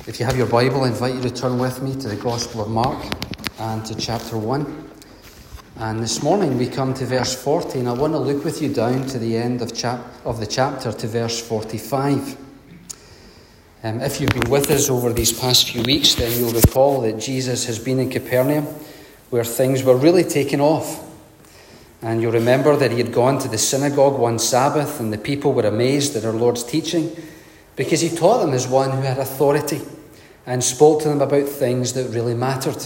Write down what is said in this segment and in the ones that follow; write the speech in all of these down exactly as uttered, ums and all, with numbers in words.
If you have your Bible, I invite you to turn with me to the Gospel of Mark and to chapter one. And this morning we come to verse forty, and I want to look with you down to the end of, chap- of the chapter, to verse forty-five. Um, if you've been with us over these past few weeks, then you'll recall that Jesus has been in Capernaum, where things were really taking off. And you'll remember that he had gone to the synagogue one Sabbath, and the people were amazed at our Lord's teaching, because he taught them as one who had authority and spoke to them about things that really mattered.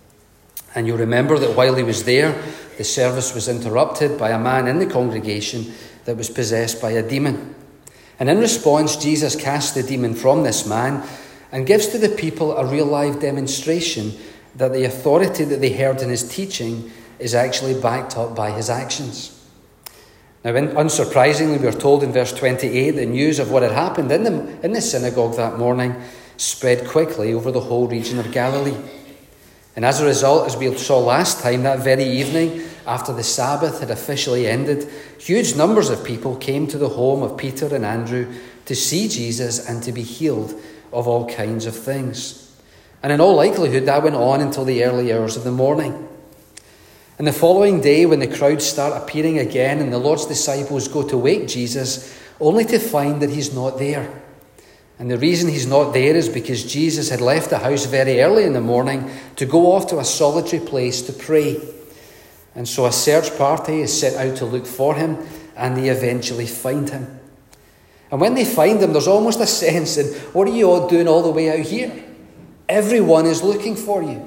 And you'll remember that while he was there, the service was interrupted by a man in the congregation that was possessed by a demon. And in response, Jesus casts the demon from this man and gives to the people a real live demonstration that the authority that they heard in his teaching is actually backed up by his actions. Now, unsurprisingly, we are told in verse twenty-eight, the news of what had happened in the, in the synagogue that morning spread quickly over the whole region of Galilee. And as a result, as we saw last time, that very evening, after the Sabbath had officially ended, huge numbers of people came to the home of Peter and Andrew to see Jesus and to be healed of all kinds of things. And in all likelihood, that went on until the early hours of the morning. And the following day, when the crowds start appearing again and the Lord's disciples go to wake Jesus, only to find that he's not there. And the reason he's not there is because Jesus had left the house very early in the morning to go off to a solitary place to pray. And so a search party is set out to look for him, and they eventually find him. And when they find him, there's almost a sense in, what are you all doing all the way out here? Everyone is looking for you.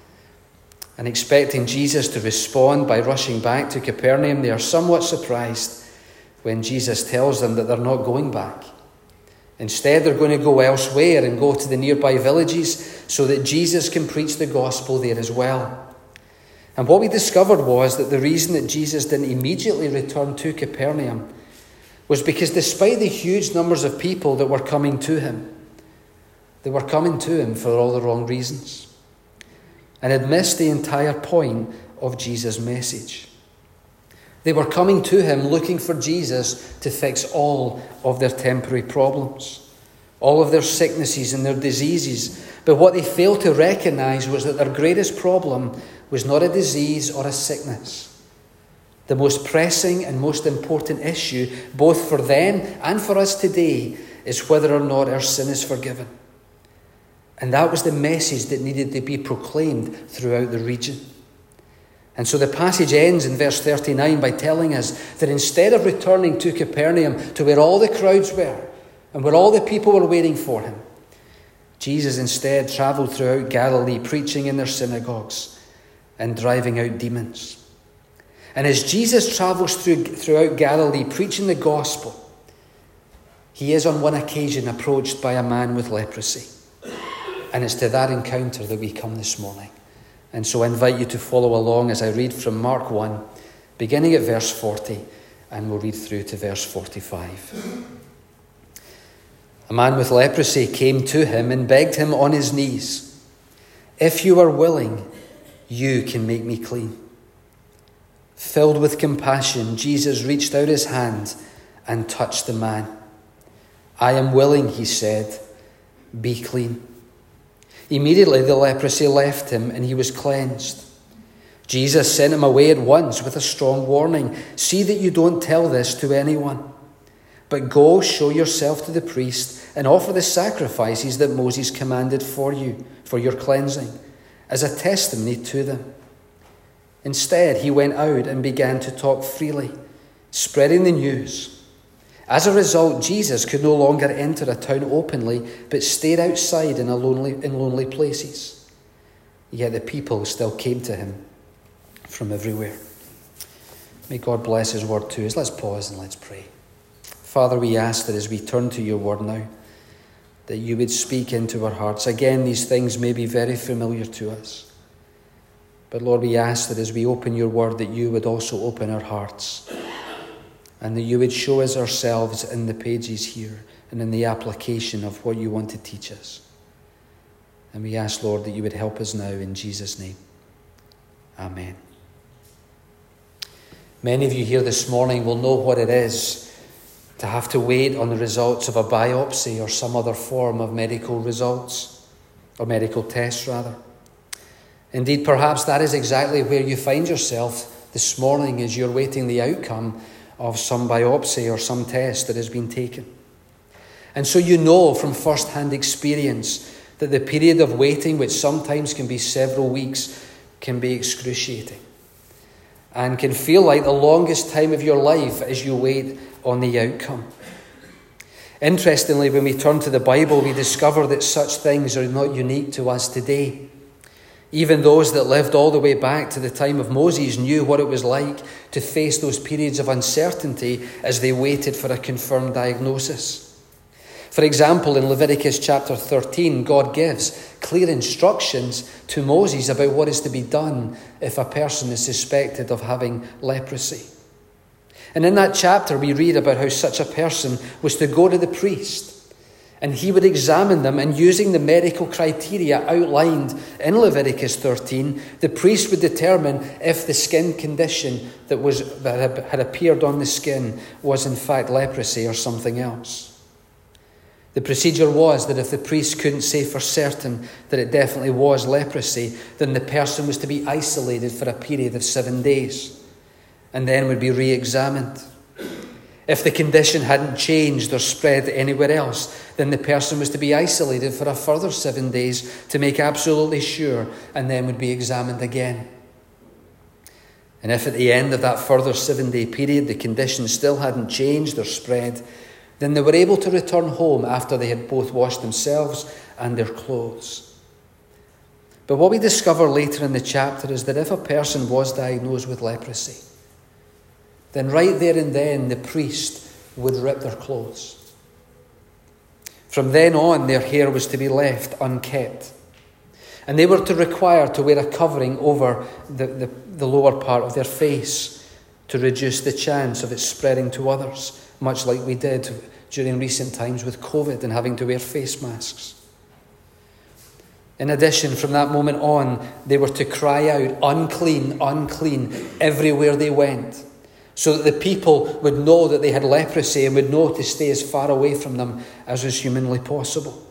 And expecting Jesus to respond by rushing back to Capernaum, they are somewhat surprised when Jesus tells them that they're not going back. Instead, they're going to go elsewhere and go to the nearby villages so that Jesus can preach the gospel there as well. And what we discovered was that the reason that Jesus didn't immediately return to Capernaum was because despite the huge numbers of people that were coming to him, they were coming to him for all the wrong reasons and had missed the entire point of Jesus' message. They were coming to him looking for Jesus to fix all of their temporary problems, all of their sicknesses and their diseases. But what they failed to recognize was that their greatest problem was not a disease or a sickness. The most pressing and most important issue, both for them and for us today, is whether or not our sin is forgiven. And that was the message that needed to be proclaimed throughout the region. And so the passage ends in verse thirty-nine by telling us that instead of returning to Capernaum, to where all the crowds were and where all the people were waiting for him, Jesus instead travelled throughout Galilee, preaching in their synagogues and driving out demons. And as Jesus travels through, throughout Galilee, preaching the gospel, he is on one occasion approached by a man with leprosy. And it's to that encounter that we come this morning. And so I invite you to follow along as I read from Mark one, beginning at verse forty, and we'll read through to verse forty-five. A man with leprosy came to him and begged him on his knees, "If you are willing, you can make me clean." Filled with compassion, Jesus reached out his hand and touched the man. "I am willing," he said, "be clean." Immediately the leprosy left him and he was cleansed. Jesus sent him away at once with a strong warning. "See that you don't tell this to anyone, but go show yourself to the priest and offer the sacrifices that Moses commanded for you, for your cleansing, as a testimony to them." Instead, he went out and began to talk freely, spreading the news. As a result, Jesus could no longer enter a town openly, but stayed outside in, a lonely, in lonely places. Yet the people still came to him from everywhere. May God bless his word to us. Let's pause and let's pray. Father, we ask that as we turn to your word now, that you would speak into our hearts. Again, these things may be very familiar to us. But Lord, we ask that as we open your word, that you would also open our hearts, and that you would show us ourselves in the pages here and in the application of what you want to teach us. And we ask, Lord, that you would help us now in Jesus' name. Amen. Many of you here this morning will know what it is to have to wait on the results of a biopsy or some other form of medical results. or medical tests rather. Indeed, perhaps that is exactly where you find yourself this morning as you're waiting the outcome of some biopsy or some test that has been taken. And so you know from first-hand experience that the period of waiting, which sometimes can be several weeks, can be excruciating and can feel like the longest time of your life as you wait on the outcome. Interestingly, when we turn to the Bible, we discover that such things are not unique to us today. Even those that lived all the way back to the time of Moses knew what it was like to face those periods of uncertainty as they waited for a confirmed diagnosis. For example, in Leviticus chapter thirteen, God gives clear instructions to Moses about what is to be done if a person is suspected of having leprosy. And in that chapter, we read about how such a person was to go to the priest, and he would examine them, and using the medical criteria outlined in Leviticus thirteen, the priest would determine if the skin condition that was that had appeared on the skin was in fact leprosy or something else. The procedure was that if the priest couldn't say for certain that it definitely was leprosy, then the person was to be isolated for a period of seven days and then would be re-examined. If the condition hadn't changed or spread anywhere else, then the person was to be isolated for a further seven days to make absolutely sure, and then would be examined again. And if at the end of that further seven-day period the condition still hadn't changed or spread, then they were able to return home after they had both washed themselves and their clothes. But what we discover later in the chapter is that if a person was diagnosed with leprosy, then right there and then the priest would rip their clothes. From then on, their hair was to be left unkept. And they were to require to wear a covering over the, the, the lower part of their face to reduce the chance of it spreading to others, much like we did during recent times with COVID and having to wear face masks. In addition, from that moment on, they were to cry out, "Unclean, unclean," everywhere they went, so that the people would know that they had leprosy and would know to stay as far away from them as was humanly possible.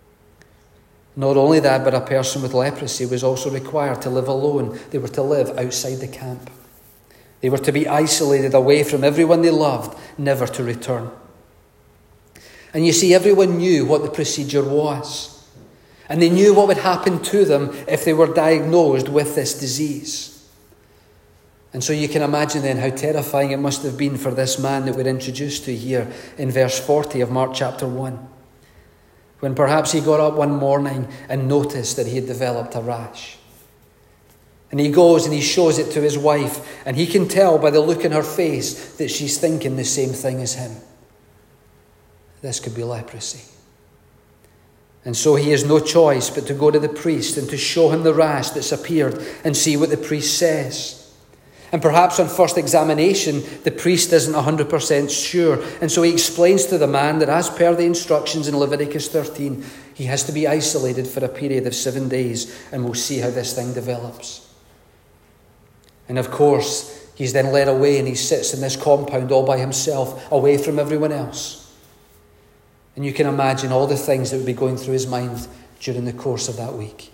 Not only that, but a person with leprosy was also required to live alone. They were to live outside the camp. They were to be isolated away from everyone they loved, never to return. And you see, everyone knew what the procedure was. And they knew what would happen to them if they were diagnosed with this disease. And so you can imagine then how terrifying it must have been for this man that we're introduced to here in verse forty of Mark chapter one. When perhaps he got up one morning and noticed that he had developed a rash. And he goes and he shows it to his wife, and he can tell by the look in her face that she's thinking the same thing as him. This could be leprosy. And so he has no choice but to go to the priest and to show him the rash that's appeared and see what the priest says. And perhaps on first examination, the priest isn't one hundred percent sure. And so he explains to the man that as per the instructions in Leviticus thirteen, he has to be isolated for a period of seven days, and we'll see how this thing develops. And of course, he's then led away and he sits in this compound all by himself, away from everyone else. And you can imagine all the things that would be going through his mind during the course of that week.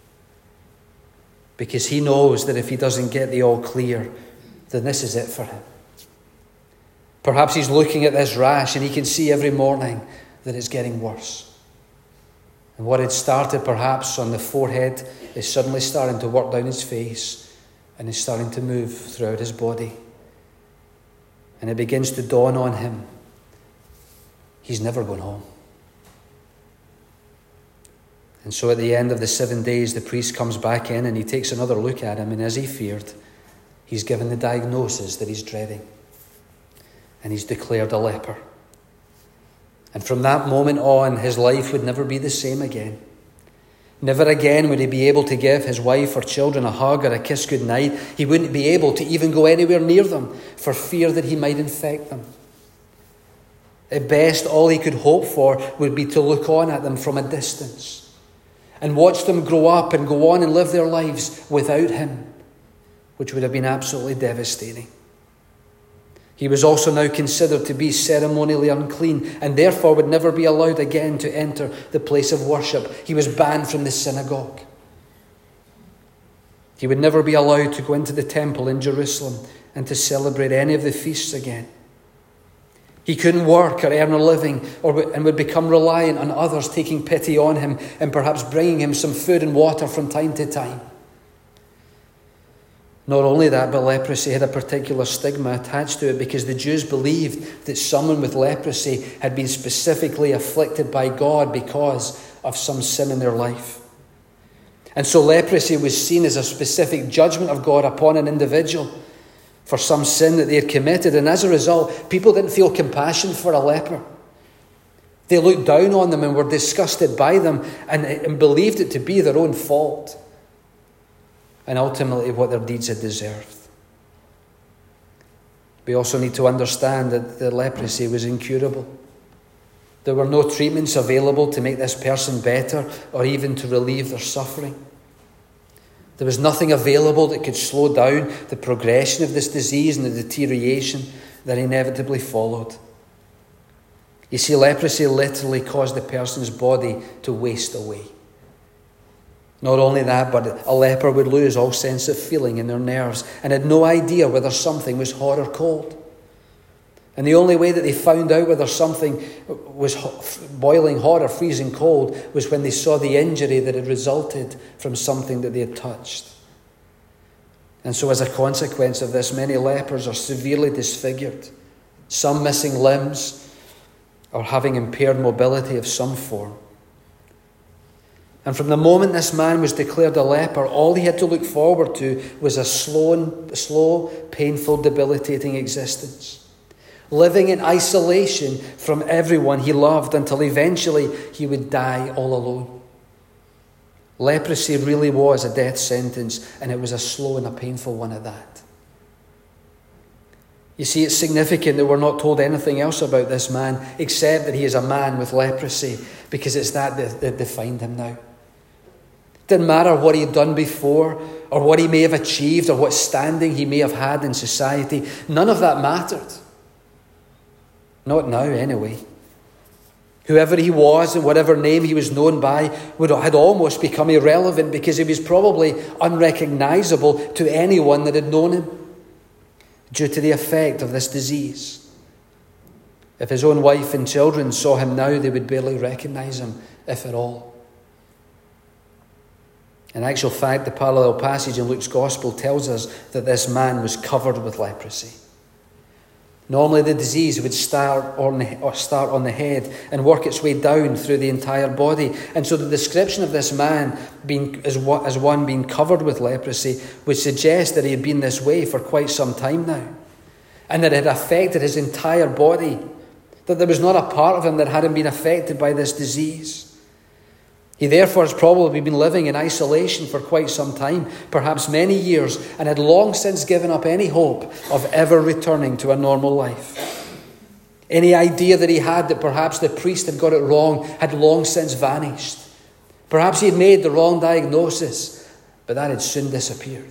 Because he knows that if he doesn't get the all clear, then this is it for him. Perhaps he's looking at this rash and he can see every morning that it's getting worse. And what had started perhaps on the forehead is suddenly starting to work down his face and is starting to move throughout his body. And it begins to dawn on him, he's never going home. And so at the end of the seven days, the priest comes back in and he takes another look at him, and as he feared, he's given the diagnosis that he's dreading. And he's declared a leper. And from that moment on, his life would never be the same again. Never again would he be able to give his wife or children a hug or a kiss goodnight. He wouldn't be able to even go anywhere near them for fear that he might infect them. At best, all he could hope for would be to look on at them from a distance and watch them grow up and go on and live their lives without him, which would have been absolutely devastating. He was also now considered to be ceremonially unclean and therefore would never be allowed again to enter the place of worship. He was banned from the synagogue. He would never be allowed to go into the temple in Jerusalem and to celebrate any of the feasts again. He couldn't work or earn a living or, and would become reliant on others taking pity on him and perhaps bringing him some food and water from time to time. Not only that, but leprosy had a particular stigma attached to it because the Jews believed that someone with leprosy had been specifically afflicted by God because of some sin in their life. And so leprosy was seen as a specific judgment of God upon an individual for some sin that they had committed. And as a result, people didn't feel compassion for a leper. They looked down on them and were disgusted by them and, and believed it to be their own fault. And ultimately what their deeds had deserved. We also need to understand that the leprosy was incurable. There were no treatments available to make this person better or even to relieve their suffering. There was nothing available that could slow down the progression of this disease and the deterioration that inevitably followed. You see, leprosy literally caused the person's body to waste away. Not only that, but a leper would lose all sense of feeling in their nerves and had no idea whether something was hot or cold. And the only way that they found out whether something was boiling hot or freezing cold was when they saw the injury that had resulted from something that they had touched. And so as a consequence of this, many lepers are severely disfigured, some missing limbs or having impaired mobility of some form. And from the moment this man was declared a leper, all he had to look forward to was a slow, slow, painful, debilitating existence. Living in isolation from everyone he loved until eventually he would die all alone. Leprosy really was a death sentence, and it was a slow and a painful one at that. You see, it's significant that we're not told anything else about this man except that he is a man with leprosy, because it's that that, that defined him now. Didn't matter what he had done before or what he may have achieved or what standing he may have had in society. None of that mattered. Not now, anyway. Whoever he was and whatever name he was known by would had almost become irrelevant because he was probably unrecognizable to anyone that had known him due to the effect of this disease. If his own wife and children saw him now, they would barely recognize him, if at all. In actual fact, the parallel passage in Luke's Gospel tells us that this man was covered with leprosy. Normally the disease would start on the, or start on the head and work its way down through the entire body. And so the description of this man being as, as one being covered with leprosy would suggest that he had been this way for quite some time now. And that it had affected his entire body. That there was not a part of him that hadn't been affected by this disease. He therefore has probably been living in isolation for quite some time, perhaps many years, and had long since given up any hope of ever returning to a normal life. Any idea that he had that perhaps the priest had got it wrong had long since vanished. Perhaps he had made the wrong diagnosis, but that had soon disappeared.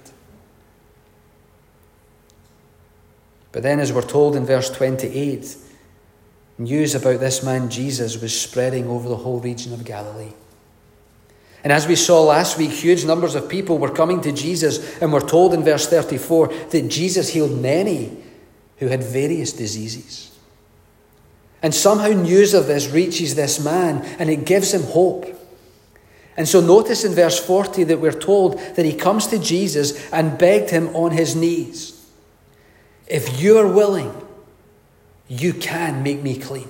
But then, as we're told in verse twenty-eight, news about this man Jesus was spreading over the whole region of Galilee. And as we saw last week, huge numbers of people were coming to Jesus, and we're told in verse thirty-four that Jesus healed many who had various diseases. And somehow news of this reaches this man, and it gives him hope. And so notice in verse forty that we're told that he comes to Jesus and begged him on his knees, "If you are willing, you can make me clean."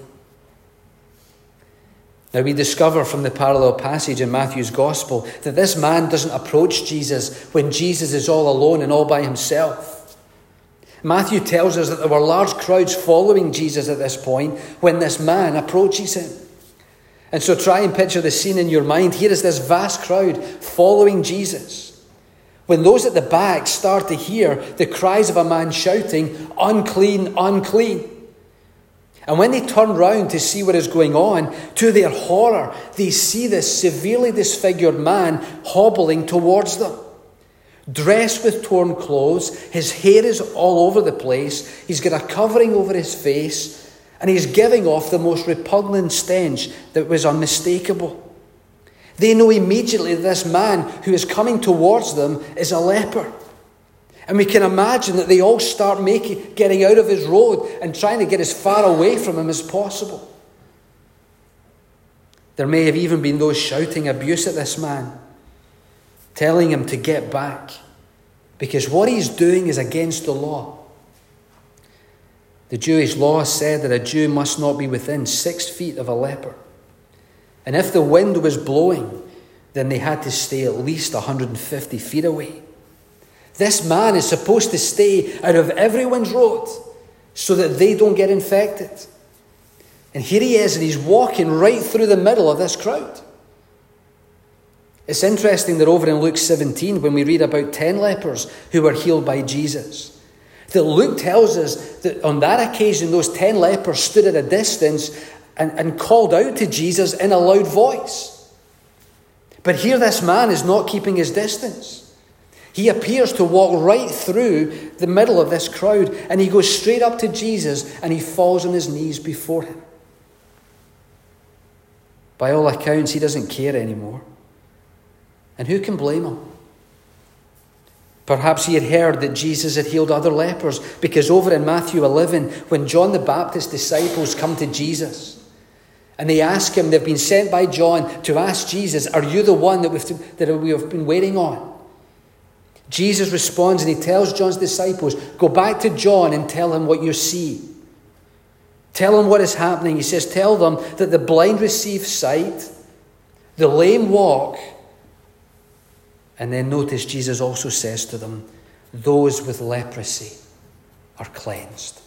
Now we discover from the parallel passage in Matthew's Gospel that this man doesn't approach Jesus when Jesus is all alone and all by himself. Matthew tells us that there were large crowds following Jesus at this point when this man approaches him. And so try and picture the scene in your mind. Here is this vast crowd following Jesus. When those at the back start to hear the cries of a man shouting, "Unclean, unclean." And when they turn round to see what is going on, to their horror, they see this severely disfigured man hobbling towards them. dressed with torn clothes. His hair is all over the place. He's got a covering over his face, and he's giving off the most repugnant stench that was unmistakable. They know immediately that this man who is coming towards them is a leper. And we can imagine that they all start making, getting out of his road and trying to get as far away from him as possible. There may have even been those shouting abuse at this man, telling him to get back, because what he's doing is against the law. The Jewish law said that a Jew must not be within six feet of a leper. And if the wind was blowing, then they had to stay at least one hundred fifty feet away. This man is supposed to stay out of everyone's road so that they don't get infected. And here he is, and he's walking right through the middle of this crowd. It's interesting that over in Luke seventeen, when we read about ten lepers who were healed by Jesus, that Luke tells us that on that occasion, those ten lepers stood at a distance and, and called out to Jesus in a loud voice. But here this man is not keeping his distance. He appears to walk right through the middle of this crowd, and he goes straight up to Jesus and he falls on his knees before him. By all accounts, he doesn't care anymore. And who can blame him? Perhaps he had heard that Jesus had healed other lepers, because over in Matthew eleven, when John the Baptist's disciples come to Jesus and they ask him, they've been sent by John to ask Jesus, are you the one that we've, that we have been waiting on? Jesus responds and he tells John's disciples, go back to John and tell him what you see. Tell him what is happening. He says, tell them that the blind receive sight, the lame walk. And then notice Jesus also says to them, those with leprosy are cleansed.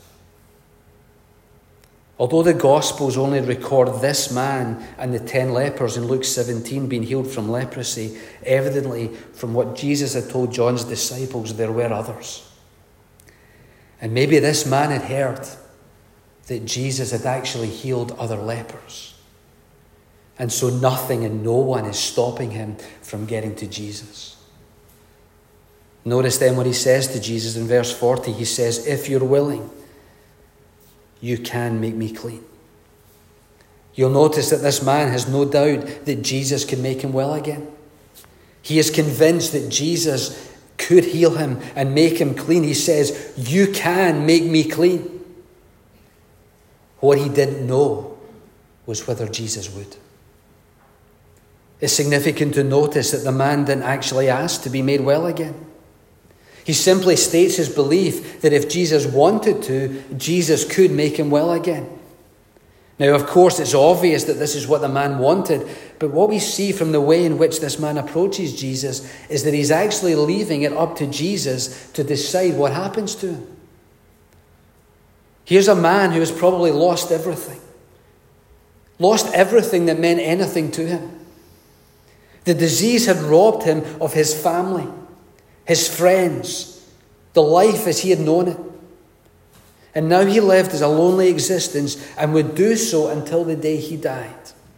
Although the Gospels only record this man and the ten lepers in Luke seventeen being healed from leprosy, evidently from what Jesus had told John's disciples, there were others. And maybe this man had heard that Jesus had actually healed other lepers. And so nothing and no one is stopping him from getting to Jesus. Notice then what he says to Jesus in verse forty. He says, if you're willing, you can make me clean. You'll notice that this man has no doubt that Jesus can make him well again. He is convinced that Jesus could heal him and make him clean. He says, you can make me clean. What he didn't know was whether Jesus would. It's significant to notice that the man didn't actually ask to be made well again. He simply states his belief that if Jesus wanted to, Jesus could make him well again. Now, of course, it's obvious that this is what the man wanted, but what we see from the way in which this man approaches Jesus is that he's actually leaving it up to Jesus to decide what happens to him. Here's a man who has probably lost everything. Lost everything that meant anything to him. The disease had robbed him of his family, his friends, the life as he had known it. And now he lived as a lonely existence and would do so until the day he died.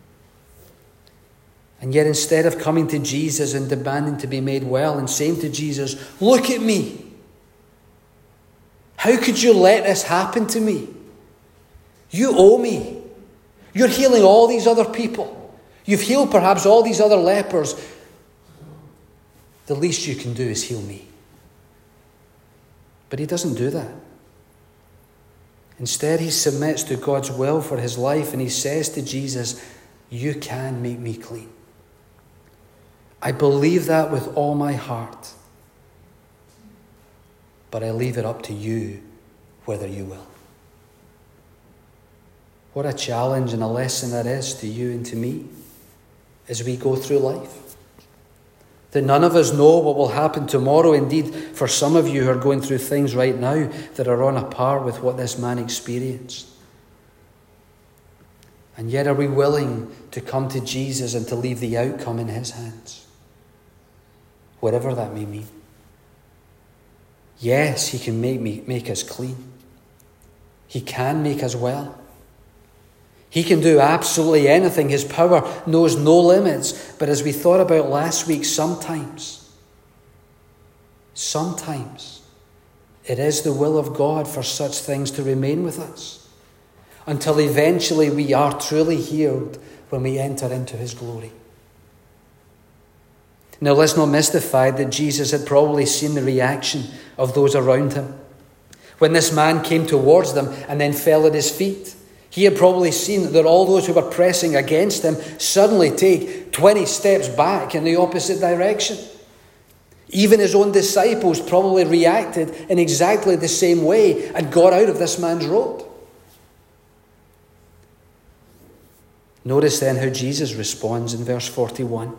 And yet instead of coming to Jesus and demanding to be made well and saying to Jesus, look at me. How could you let this happen to me? You owe me. You're healing all these other people. You've healed perhaps all these other lepers. The least you can do is heal me. But he doesn't do that. Instead, he submits to God's will for his life and he says to Jesus, you can make me clean. I believe that with all my heart. But I leave it up to you whether you will. What a challenge and a lesson that is to you and to me as we go through life. That none of us know what will happen tomorrow. Indeed, for some of you who are going through things right now that are on a par with what this man experienced. And yet are we willing to come to Jesus and to leave the outcome in his hands? Whatever that may mean. Yes, he can make me make us clean. He can make us well. He can do absolutely anything. His power knows no limits. But as we thought about last week, sometimes Sometimes it is the will of God for such things to remain with us until eventually we are truly healed when we enter into his glory. Now, let's not miss the fact that Jesus had probably seen the reaction of those around him. When this man came towards them and then fell at his feet, he had probably seen that all those who were pressing against him suddenly take twenty steps back in the opposite direction. Even his own disciples probably reacted in exactly the same way and got out of this man's road. Notice then how Jesus responds in verse forty-one.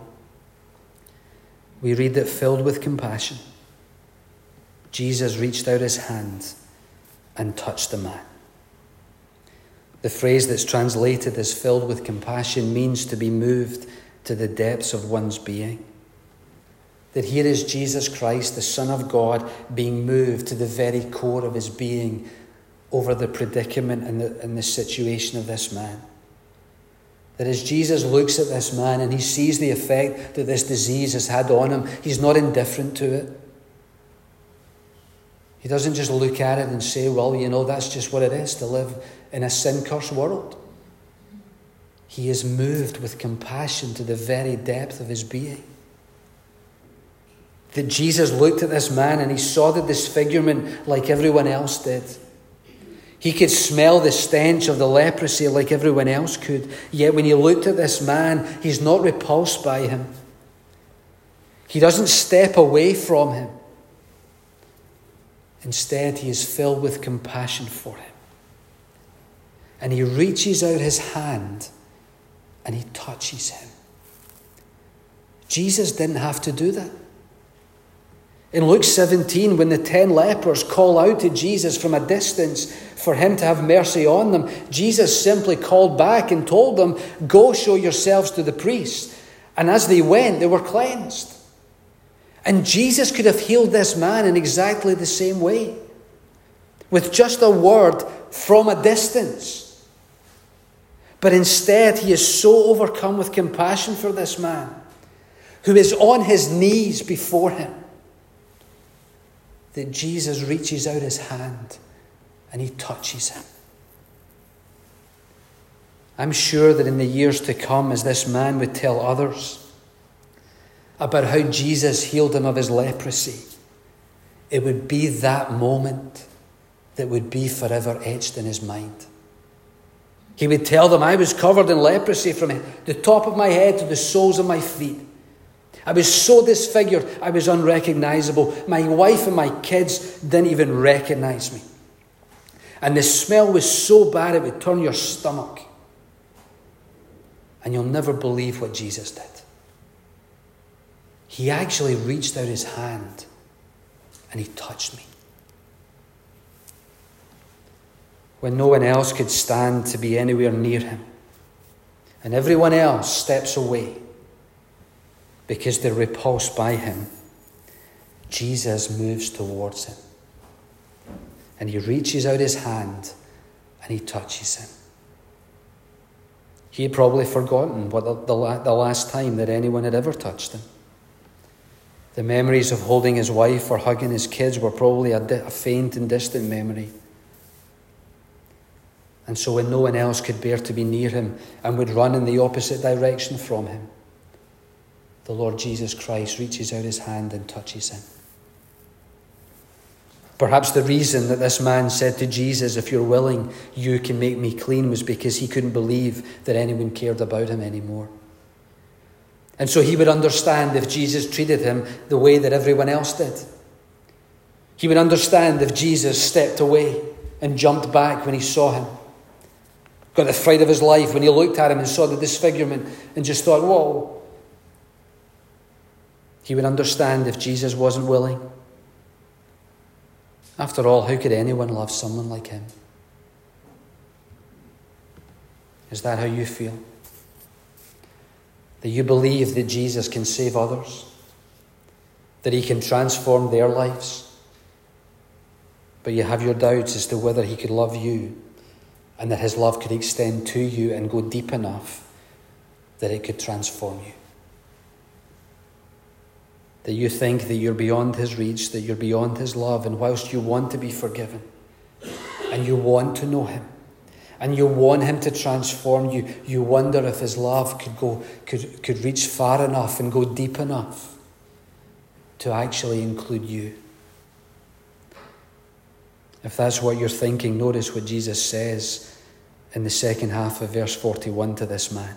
We read that filled with compassion, Jesus reached out his hand and touched the man. The phrase that's translated as filled with compassion means to be moved to the depths of one's being. That here is Jesus Christ, the Son of God, being moved to the very core of his being over the predicament and the, and the situation of this man. That as Jesus looks at this man and he sees the effect that this disease has had on him, he's not indifferent to it. He doesn't just look at it and say, well, you know, that's just what it is to live in a sin-cursed world. He is moved with compassion to the very depth of his being. That Jesus looked at this man and he saw the disfigurement like everyone else did. He could smell the stench of the leprosy like everyone else could. Yet when he looked at this man, he's not repulsed by him. He doesn't step away from him. Instead, he is filled with compassion for him. And he reaches out his hand and he touches him. Jesus didn't have to do that. In Luke seventeen, when the ten lepers call out to Jesus from a distance for him to have mercy on them, Jesus simply called back and told them, go show yourselves to the priest. And as they went, they were cleansed. And Jesus could have healed this man in exactly the same way, with just a word from a distance. But instead, he is so overcome with compassion for this man, who is on his knees before him, that Jesus reaches out his hand and he touches him. I'm sure that in the years to come, as this man would tell others about how Jesus healed him of his leprosy, it would be that moment that would be forever etched in his mind. He would tell them, I was covered in leprosy from the top of my head to the soles of my feet. I was so disfigured, I was unrecognizable. My wife and my kids didn't even recognize me. And the smell was so bad it would turn your stomach. And you'll never believe what Jesus did. He actually reached out his hand and he touched me. When no one else could stand to be anywhere near him, and everyone else steps away because they're repulsed by him, Jesus moves towards him. And he reaches out his hand and he touches him. He had probably forgotten what the, the, the last time that anyone had ever touched him. The memories of holding his wife or hugging his kids were probably a, di- a faint and distant memory. And so when no one else could bear to be near him and would run in the opposite direction from him, the Lord Jesus Christ reaches out his hand and touches him. Perhaps the reason that this man said to Jesus, if you're willing, you can make me clean, was because he couldn't believe that anyone cared about him anymore. And so he would understand if Jesus treated him the way that everyone else did. He would understand if Jesus stepped away and jumped back when he saw him. Got the fright of his life when he looked at him and saw the disfigurement and just thought, whoa. He would understand if Jesus wasn't willing. After all, how could anyone love someone like him? Is that how you feel? That you believe that Jesus can save others? That he can transform their lives? But you have your doubts as to whether he could love you and that his love could extend to you and go deep enough that it could transform you. that you think that you're beyond his reach, that you're beyond his love, and whilst you want to be forgiven, and you want to know him, and you want him to transform you, you wonder if his love could go, could, could reach far enough and go deep enough to actually include you. If that's what you're thinking, notice what Jesus says in the second half of verse forty-one to this man.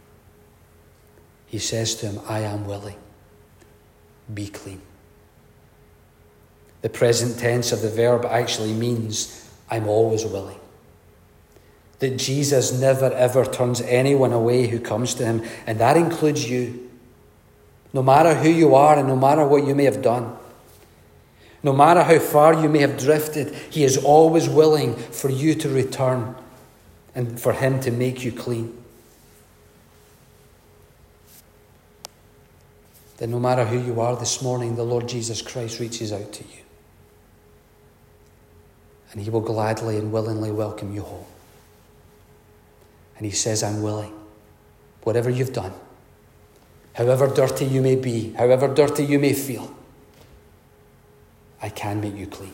He says to him, I am willing. Be clean. The present tense of the verb actually means I'm always willing. That Jesus never ever turns anyone away who comes to him, and that includes you. No matter who you are and no matter what you may have done, no matter how far you may have drifted, he is always willing for you to return and for him to make you clean. That no matter who you are this morning, the Lord Jesus Christ reaches out to you. And he will gladly and willingly welcome you home. And he says, I'm willing. Whatever you've done, however dirty you may be, however dirty you may feel, I can make you clean.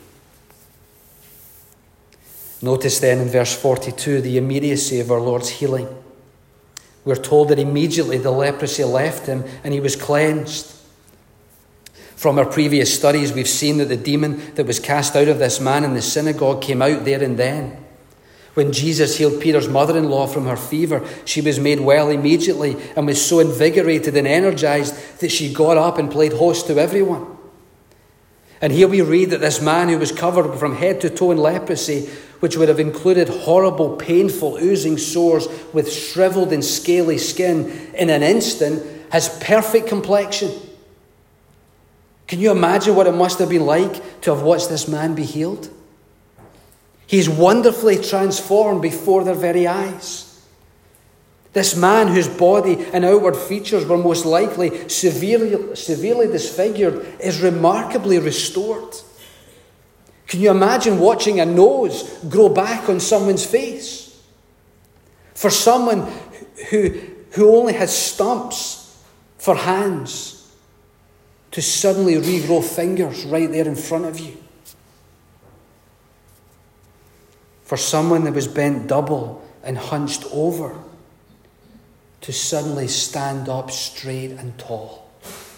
Notice then in verse forty-two the immediacy of our Lord's healing. We're told that immediately the leprosy left him and he was cleansed. From our previous studies, we've seen that the demon that was cast out of this man in the synagogue came out there and then. When Jesus healed Peter's mother-in-law from her fever, she was made well immediately and was so invigorated and energized that she got up and played host to everyone. And here we read that this man who was covered from head to toe in leprosy, which would have included horrible, painful, oozing sores with shriveled and scaly skin, in an instant has perfect complexion. Can you imagine what it must have been like to have watched this man be healed? He's wonderfully transformed before their very eyes. This man whose body and outward features were most likely severely, severely disfigured is remarkably restored. Can you imagine watching a nose grow back on someone's face? For someone who, who only has stumps for hands to suddenly regrow fingers right there in front of you. For someone that was bent double and hunched over to suddenly stand up straight and tall.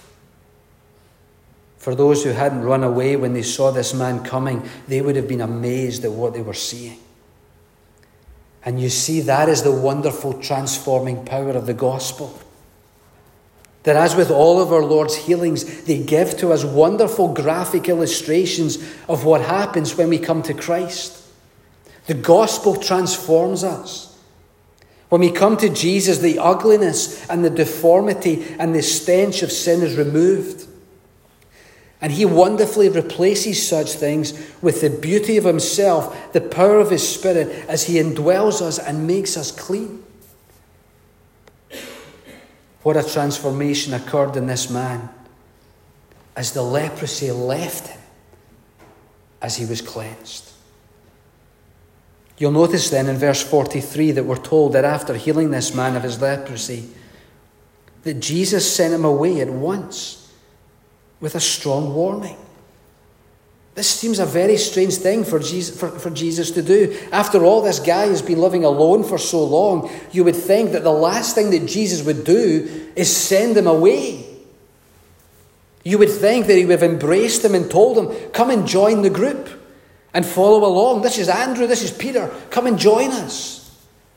For those who hadn't run away when they saw this man coming, they would have been amazed at what they were seeing. And you see, that is the wonderful transforming power of the gospel. That as with all of our Lord's healings, they give to us wonderful graphic illustrations of what happens when we come to Christ. The gospel transforms us. When we come to Jesus, the ugliness and the deformity and the stench of sin is removed. And he wonderfully replaces such things with the beauty of himself, the power of his Spirit, as he indwells us and makes us clean. What a transformation occurred in this man as the leprosy left him as he was cleansed. You'll notice then in verse forty-three that we're told that after healing this man of his leprosy, that Jesus sent him away at once with a strong warning. This seems a very strange thing for Jesus, for, for Jesus to do. After all, this guy has been living alone for so long, you would think that the last thing that Jesus would do is send him away. You would think that he would have embraced him and told him, come and join the group and follow along. This is Andrew, this is Peter, come and join us.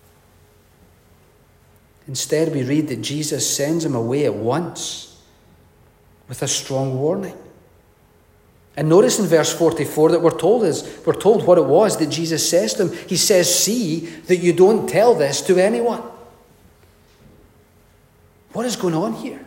Instead, we read that Jesus sends him away at once with a strong warning. And notice in verse forty-four that we're told is we're told what it was that Jesus says to him. He says, see that you don't tell this to anyone. What is going on here?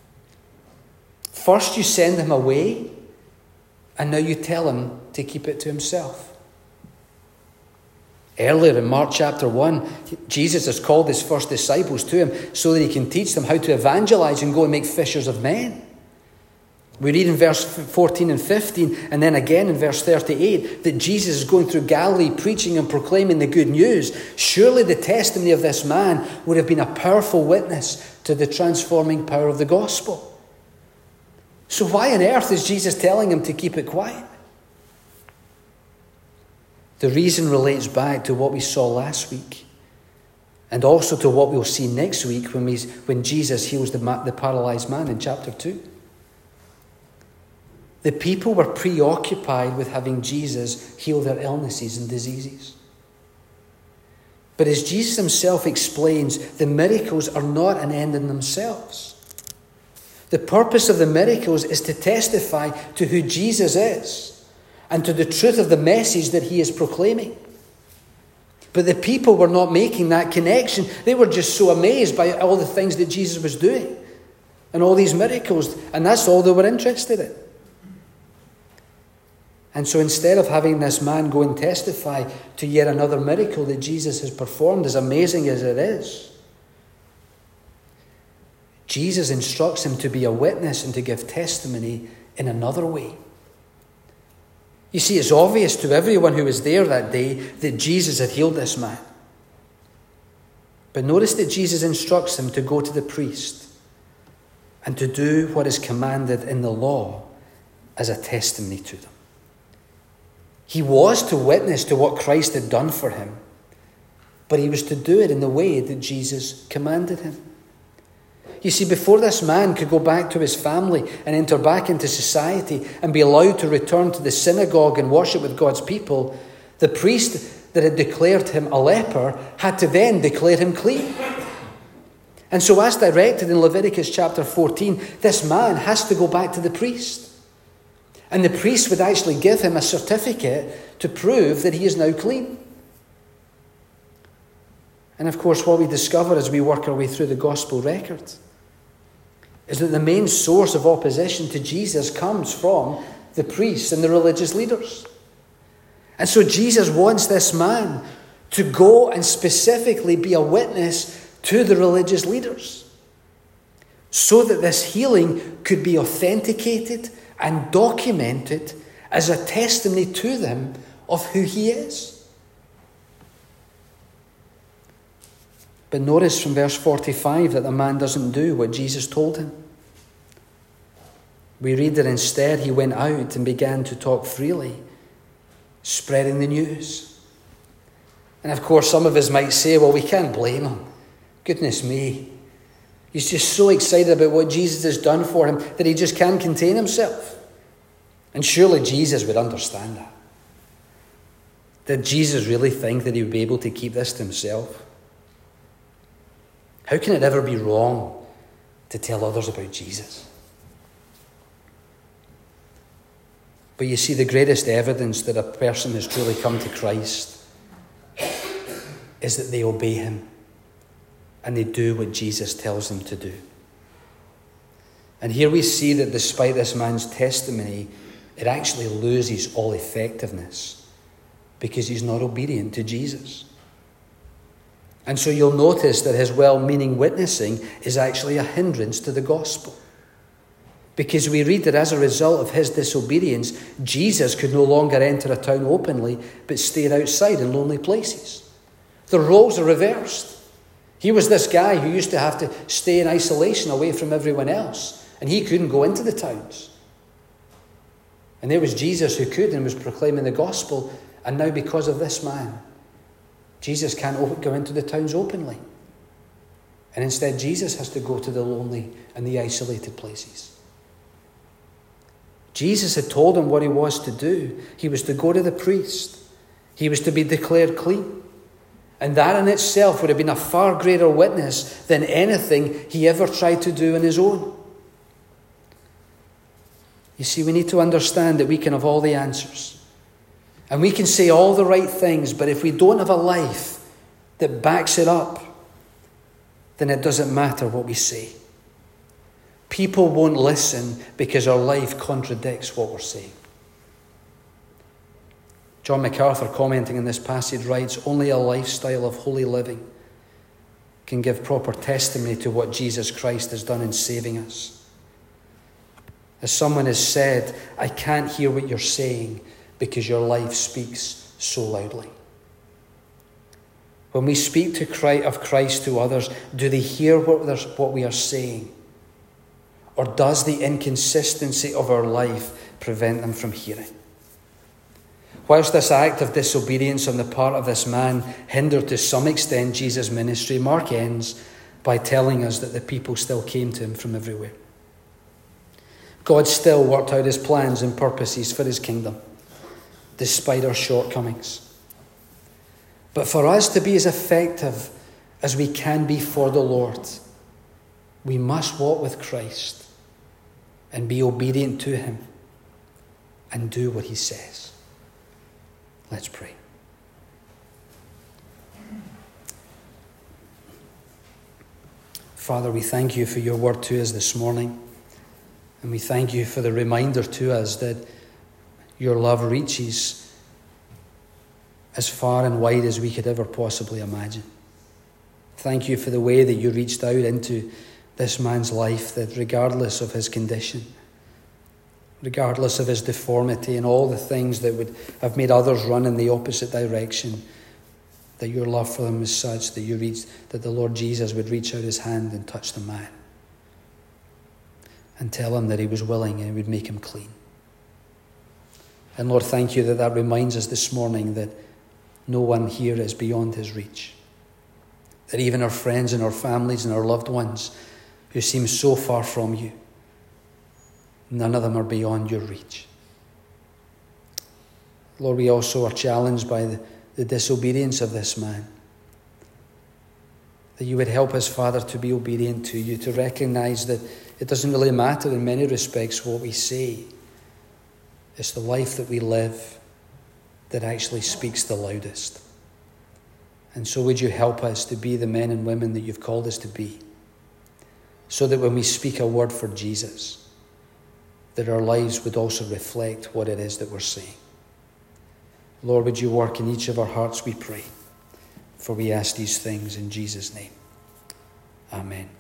First you send him away, and now you tell him to keep it to himself. Earlier in Mark chapter one, Jesus has called his first disciples to him so that he can teach them how to evangelize and go and make fishers of men. We read in verse fourteen and fifteen, and then again in verse thirty-eight, that Jesus is going through Galilee preaching and proclaiming the good news. Surely the testimony of this man would have been a powerful witness to the transforming power of the gospel. So why on earth is Jesus telling him to keep it quiet? The reason relates back to what we saw last week, and also to what we'll see next week when, we, when Jesus heals the, the paralyzed man in chapter two. The people were preoccupied with having Jesus heal their illnesses and diseases. But as Jesus himself explains, the miracles are not an end in themselves. The purpose of the miracles is to testify to who Jesus is and to the truth of the message that he is proclaiming. But the people were not making that connection. They were just so amazed by all the things that Jesus was doing and all these miracles, and that's all they were interested in. And so instead of having this man go and testify to yet another miracle that Jesus has performed, as amazing as it is, Jesus instructs him to be a witness and to give testimony in another way. You see, it's obvious to everyone who was there that day that Jesus had healed this man. But notice that Jesus instructs him to go to the priest and to do what is commanded in the law as a testimony to them. He was to witness to what Christ had done for him, but he was to do it in the way that Jesus commanded him. You see, before this man could go back to his family and enter back into society and be allowed to return to the synagogue and worship with God's people, the priest that had declared him a leper had to then declare him clean. And so, as directed in Leviticus chapter fourteen, this man has to go back to the priest. And the priest would actually give him a certificate to prove that he is now clean. And of course, what we discover as we work our way through the gospel record is that the main source of opposition to Jesus comes from the priests and the religious leaders. And so Jesus wants this man to go and specifically be a witness to the religious leaders, so that this healing could be authenticated and documented as a testimony to them of who he is. But notice from verse forty-five that the man doesn't do what Jesus told him. We read that instead he went out and began to talk freely, spreading the news. And of course some of us might say, well, we can't blame him. Goodness me. He's just so excited about what Jesus has done for him that he just can't contain himself. And surely Jesus would understand that. Did Jesus really think that he would be able to keep this to himself? How can it ever be wrong to tell others about Jesus? But you see, the greatest evidence that a person has truly come to Christ is that they obey him and they do what Jesus tells them to do. And here we see that despite this man's testimony, it actually loses all effectiveness because he's not obedient to Jesus. And so you'll notice that his well-meaning witnessing is actually a hindrance to the gospel. Because we read that as a result of his disobedience, Jesus could no longer enter a town openly, but stayed outside in lonely places. The roles are reversed. He was this guy who used to have to stay in isolation away from everyone else, and he couldn't go into the towns. And there was Jesus who could and was proclaiming the gospel, and now because of this man, Jesus can't go into the towns openly. And instead, Jesus has to go to the lonely and the isolated places. Jesus had told him what he was to do. He was to go to the priest. He was to be declared clean. And that in itself would have been a far greater witness than anything he ever tried to do on his own. You see, we need to understand that we can have all the answers. And we can say all the right things, but if we don't have a life that backs it up, then it doesn't matter what we say. People won't listen because our life contradicts what we're saying. John MacArthur, commenting on this passage, writes, "Only a lifestyle of holy living can give proper testimony to what Jesus Christ has done in saving us. As someone has said, I can't hear what you're saying because your life speaks so loudly." When we speak to Christ, of Christ to others, do they hear what, what we are saying? Or does the inconsistency of our life prevent them from hearing? Whilst this act of disobedience on the part of this man hindered to some extent Jesus' ministry, Mark ends by telling us that the people still came to him from everywhere. God still worked out his plans and purposes for his kingdom, despite our shortcomings. But for us to be as effective as we can be for the Lord, we must walk with Christ and be obedient to him and do what he says. Let's pray. Father, we thank you for your word to us this morning. And we thank you for the reminder to us that your love reaches as far and wide as we could ever possibly imagine. Thank you for the way that you reached out into this man's life, that regardless of his condition, regardless of his deformity and all the things that would have made others run in the opposite direction, that your love for them was such that you reached, that the Lord Jesus would reach out his hand and touch the man and tell him that he was willing and he would make him clean. And Lord, thank you that that reminds us this morning that no one here is beyond his reach. That even our friends and our families and our loved ones who seem so far from you, none of them are beyond your reach. Lord, we also are challenged by the, the disobedience of this man. That you would help us, Father, to be obedient to you, to recognize that it doesn't really matter in many respects what we say. It's the life that we live that actually speaks the loudest. And so would you help us to be the men and women that you've called us to be, so that when we speak a word for Jesus, that our lives would also reflect what it is that we're saying. Lord, would you work in each of our hearts, we pray. For we ask these things in Jesus' name. Amen.